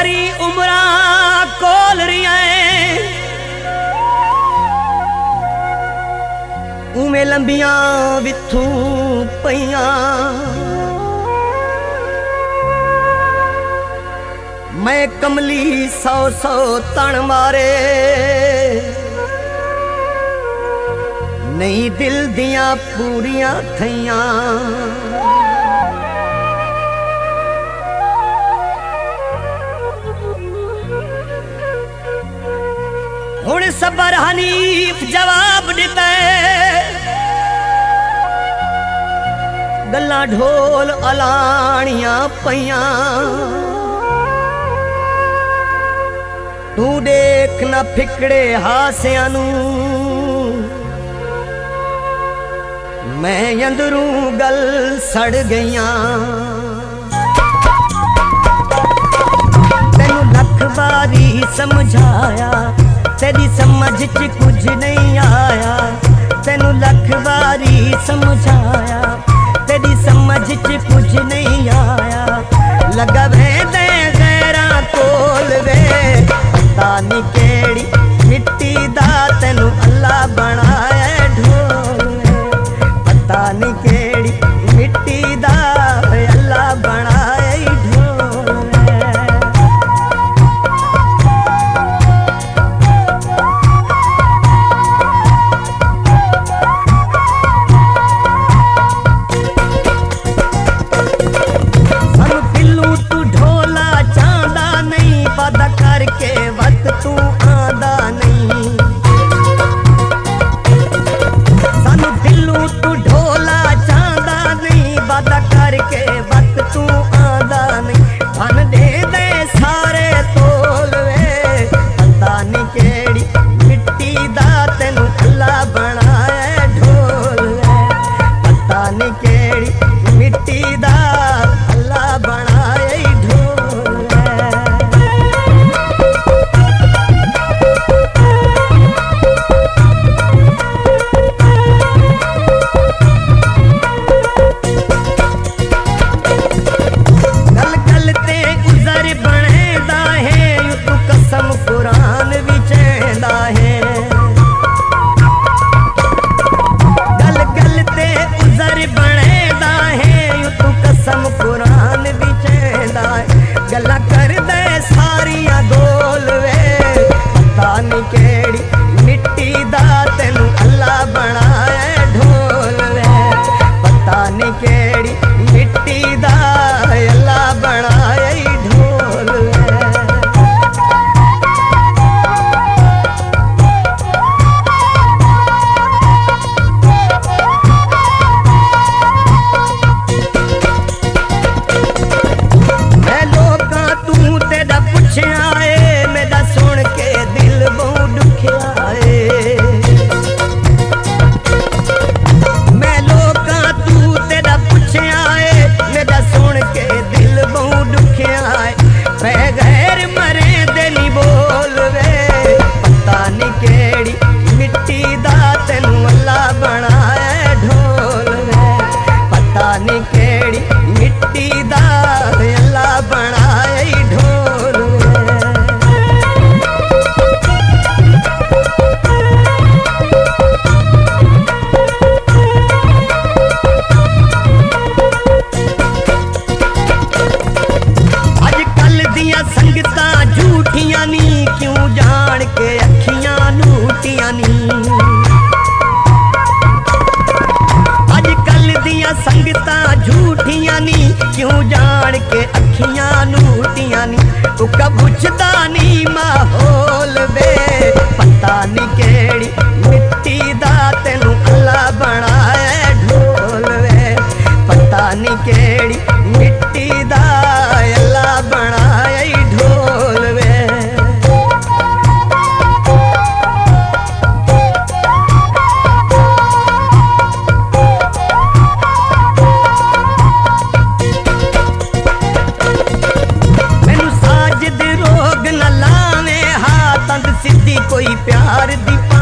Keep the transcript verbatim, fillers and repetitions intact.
सारी उमरा कोल रिया उमें लंबिया विथू पईया मैं कमली सौ सौ तन मारे नहीं दिल दिया पूरियां थैया हुण सबर हनीफ जवाब दिता गल्ला ढोल अलाणियां पईया तू देख न फिकड़े हासियां नू मैं अंदरूं गल सड़ गईयां तेनू लख बारी समझाया तेरी समझ च कुछ नहीं आया तेनू लख बारी समझाया तेरी समझ च कुछ नहीं आया लगा वे दे गैरा कोल वे पता नहीं केड़ी मिट्टी दा तेनू अल्लाह बनाया ढोल पता नहीं केड़ी मिट्टी दा अल्लाह बनाया ढोल करके वक्त तू आंदा नहीं सानू दिलू तू ढोला चांदा नहीं वादा करके वक्त तू आंदा नहीं धन दे दे सारे तोल वे पता नहीं केड़ी मिट्टी दा तेनू अल्लाह बनाया ढोल वे पता नहीं केड़ी मिट्टी दा अल्लाह बनाया ढोल कुरान विचेंदा है गल गल ते उजर बनेदा है यू तू कसम कुरान विचेंदा है गल्ला कर दे सारियां गोल वे पता नहीं केड़ी मिट्टी दा तेनू अल्लाह बनाया ढोल वे पता नहीं केड़ी मिट्टी दा अल्लाह बनाया ढोल वे मेरा सुन के दिल बहुत दुखिया मैं लोका तू तेरा पुछया मेरा सुन के दिल बहुत दुखिया पै गैर मरे दिली बोल वे पता नहीं केड़ी मिट्टी दा तेनू अल्लाह बनाया ढोल वे पता नहीं केड़ी मिट्टी दा अल्लाह बनाया ढोल संगतां झूठियां नी क्यों जान के अखियां नूटियां नी अजकल दियां संगतां झूठियां नी क्यों जान के अखियां नूटियां नी उका पुछदा नी माहौल वे पता नहीं केड़ी मिट्टी दा तेनू अल्लाह बनाया ढोल वे पता नहीं केड़ी मिट्टी दा अल्लाह बनाया ढोल वे मैनू साजिद रोग न लावे हाथ सीधी कोई प्यार दी